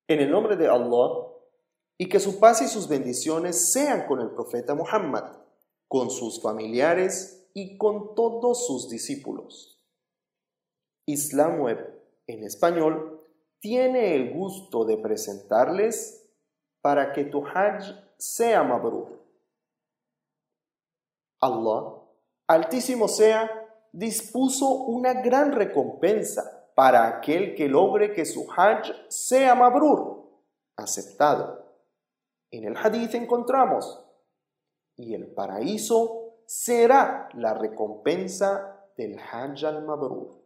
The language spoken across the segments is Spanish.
En el nombre de Allah, y que su paz y sus bendiciones sean con el profeta Muhammad, con sus familiares y con todos sus discípulos. Islam Web, en español, tiene el gusto de presentarles para que tu Hajj sea mabrur. Allah, Altísimo sea, dispuso una gran recompensa para aquel que logre que su Hajj sea mabrur, aceptado. En el hadith encontramos, y el paraíso será la recompensa del Hajj al-Mabrur.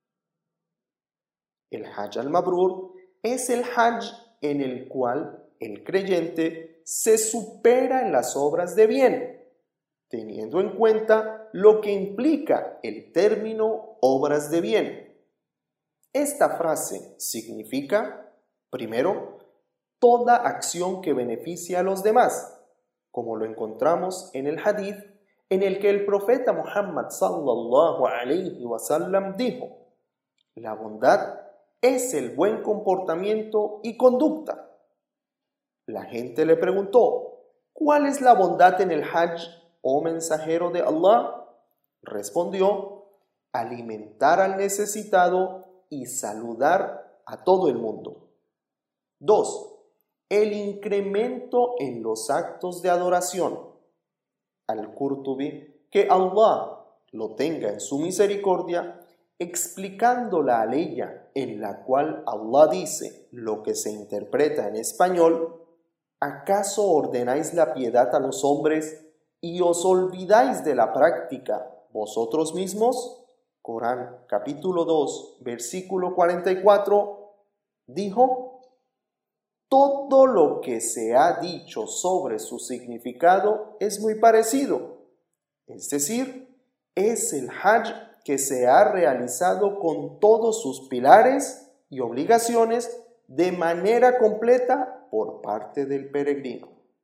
El Hajj al-Mabrur es el Hajj en el cual el creyente se supera en las obras de bien, teniendo en cuenta lo que implica el término obras de bien. Esta frase significa, primero, toda acción que beneficia a los demás, como lo encontramos en el hadith en el que el profeta Muhammad sallallahu alayhi wa sallam dijo: la bondad es el buen comportamiento y conducta. La gente le preguntó: ¿cuál es la bondad en el Hajj, oh mensajero de Allah? Respondió: alimentar al necesitado y saludar a todo el mundo. 2. El incremento en los actos de adoración. Al-Qurtubi, que Allah lo tenga en su misericordia, explicando la aleya en la cual Allah dice lo que se interpreta en español: ¿acaso ordenáis la piedad a los hombres y os olvidáis de la práctica vosotros mismos? Corán capítulo 2, versículo 44, dijo: todo lo que se ha dicho sobre su significado es muy parecido, es decir, es el Hajj que se ha realizado con todos sus pilares y obligaciones de manera completa por parte del peregrino.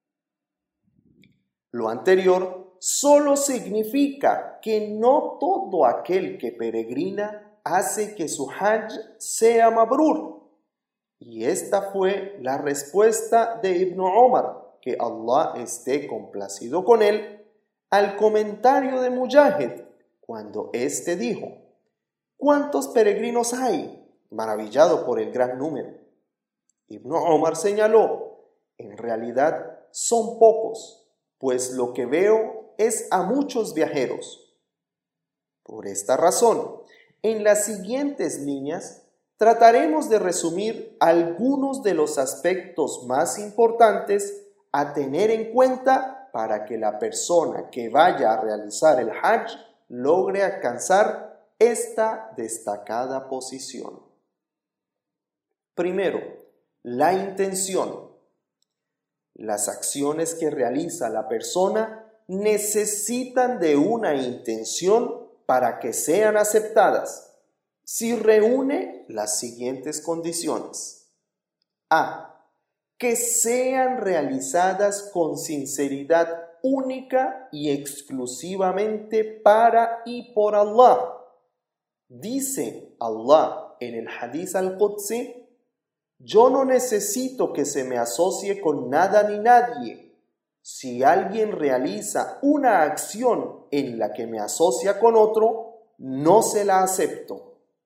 Lo anterior solo significa que no todo aquel que peregrina hace que su Hajj sea mabrur. Y esta fue la respuesta de Ibn Umar, que Allah esté complacido con él, al comentario de Mujahid, cuando éste dijo: ¿cuántos peregrinos hay? Maravillado por el gran número. Ibn Umar señaló: en realidad son pocos, pues lo que veo es a muchos viajeros. Por esta razón, en las siguientes líneas trataremos de resumir algunos de los aspectos más importantes a tener en cuenta para que la persona que vaya a realizar el Hajj logre alcanzar esta destacada posición. Primero, la intención. Las acciones que realiza la persona necesitan de una intención para que sean aceptadas. Si reúne las siguientes condiciones: A. Que sean realizadas con sinceridad única y exclusivamente para y por Allah. Dice Allah en el Hadith al-Qudsi: yo no necesito que se me asocie con nada ni nadie. Si alguien realiza una acción en la que me asocia con otro, no se la acepto.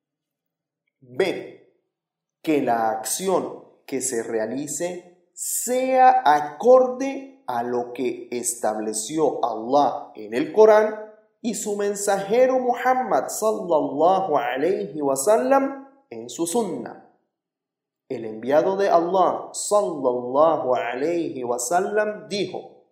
B. Que la acción que se realice sea acorde a lo que estableció Allah en el Corán y su mensajero Muhammad sallallahu alayhi wa sallam en su sunnah. El enviado de Allah sallallahu alayhi wa sallam dijo: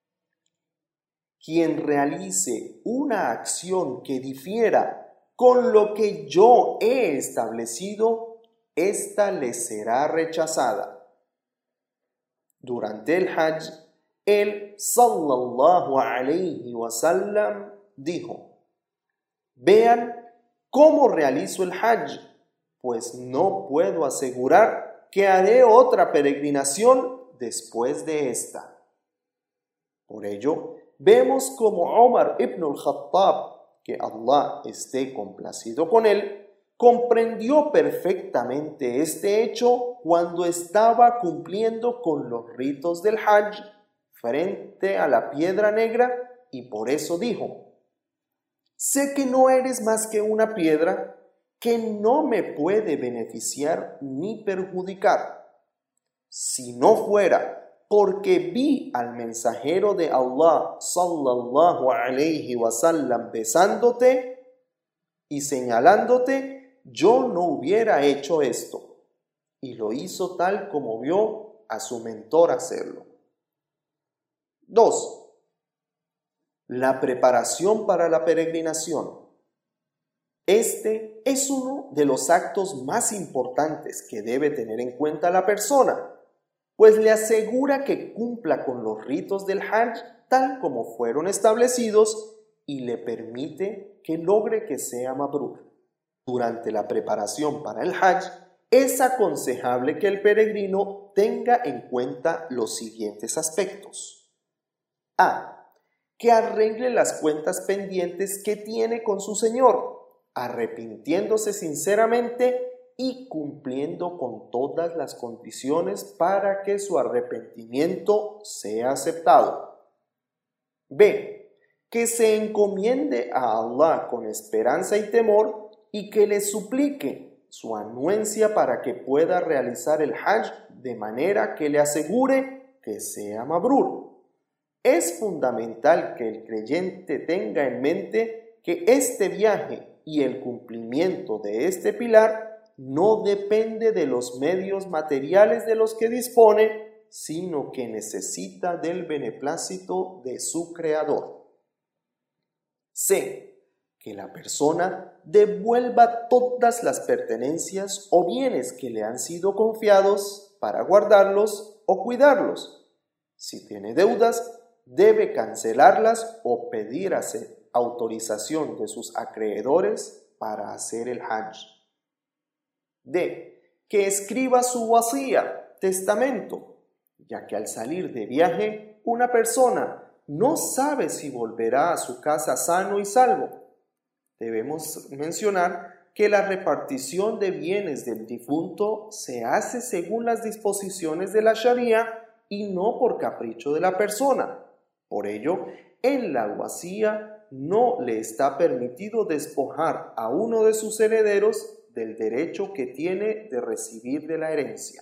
quien realice una acción que difiera con lo que yo he establecido, ésta le será rechazada. Durante el Hajj, él sallallahu alayhi wa sallam dijo: vean cómo realizo el Hajj, pues no puedo asegurar que haré otra peregrinación después de esta. Por ello, vemos como Omar ibn al-Khattab, que Allah esté complacido con él, comprendió perfectamente este hecho cuando estaba cumpliendo con los ritos del Hajj frente a la piedra negra y por eso dijo: sé que no eres más que una piedra que no me puede beneficiar ni perjudicar. Si no fuera porque vi al mensajero de Allah sallallahu alayhi wa sallam besándote y señalándote, yo no hubiera hecho esto. Y lo hizo tal como vio a su mentor hacerlo. 2. La preparación para la peregrinación. Este es uno de los actos más importantes que debe tener en cuenta la persona, pues le asegura que cumpla con los ritos del Hajj tal como fueron establecidos y le permite que logre que sea mabrur. Durante la preparación para el Hajj, es aconsejable que el peregrino tenga en cuenta los siguientes aspectos. A. Que arregle las cuentas pendientes que tiene con su Señor, arrepintiéndose sinceramente y cumpliendo con todas las condiciones para que su arrepentimiento sea aceptado. B. Que se encomiende a Allah con esperanza y temor y que le suplique su anuencia para que pueda realizar el Hajj de manera que le asegure que sea mabrur. Es fundamental que el creyente tenga en mente que este viaje y el cumplimiento de este pilar no depende de los medios materiales de los que dispone, sino que necesita del beneplácito de su Creador. C. Que la persona devuelva todas las pertenencias o bienes que le han sido confiados para guardarlos o cuidarlos. Si tiene deudas, debe cancelarlas o pedir autorización de sus acreedores para hacer el Hajj. D. Que escriba su wasía, testamento, ya que al salir de viaje, una persona no sabe si volverá a su casa sano y salvo. Debemos mencionar que la repartición de bienes del difunto se hace según las disposiciones de la Sharia y no por capricho de la persona. Por ello, en la wasía no le está permitido despojar a uno de sus herederos del derecho que tiene de recibir de la herencia.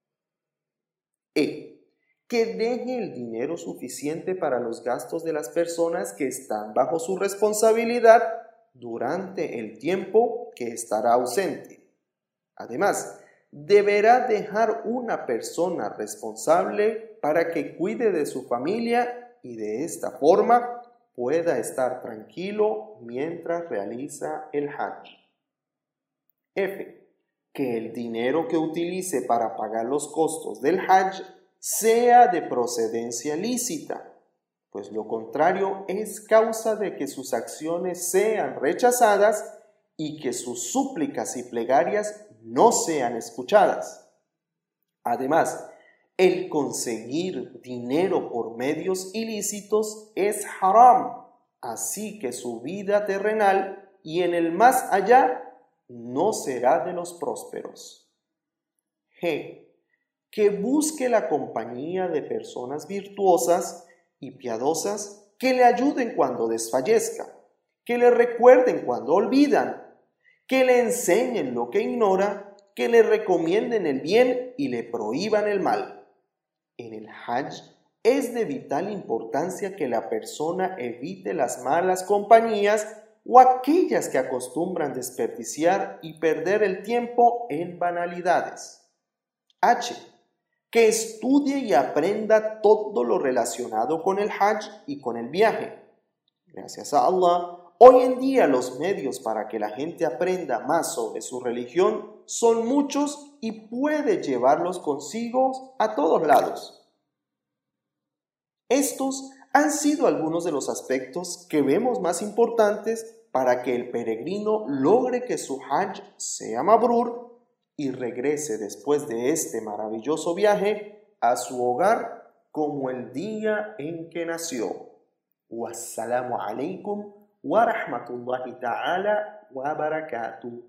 E. Que deje el dinero suficiente para los gastos de las personas que están bajo su responsabilidad durante el tiempo que estará ausente. Además, deberá dejar una persona responsable para que cuide de su familia y de esta forma pueda estar tranquilo mientras realiza el Hajj. F. Que el dinero que utilice para pagar los costos del Hajj sea de procedencia lícita, pues lo contrario es causa de que sus acciones sean rechazadas y que sus súplicas y plegarias no sean escuchadas. Además, el conseguir dinero por medios ilícitos es haram, así que su vida terrenal y en el más allá no será de los prósperos. G. Que busque la compañía de personas virtuosas y piadosas que le ayuden cuando desfallezca, que le recuerden cuando olvidan, que le enseñen lo que ignora, que le recomienden el bien y le prohíban el mal. En el Hajj es de vital importancia que la persona evite las malas compañías o aquellas que acostumbran desperdiciar y perder el tiempo en banalidades. H. Que estudie y aprenda todo lo relacionado con el Hajj y con el viaje. Gracias a Allah, hoy en día los medios para que la gente aprenda más sobre su religión son muchos y puede llevarlos consigo a todos lados. Estos han sido algunos de los aspectos que vemos más importantes para que el peregrino logre que su Hajj sea mabrur y regrese después de este maravilloso viaje a su hogar como el día en que nació. Wassalamu alaikum wa rahmatullahi ta'ala wa barakatuh.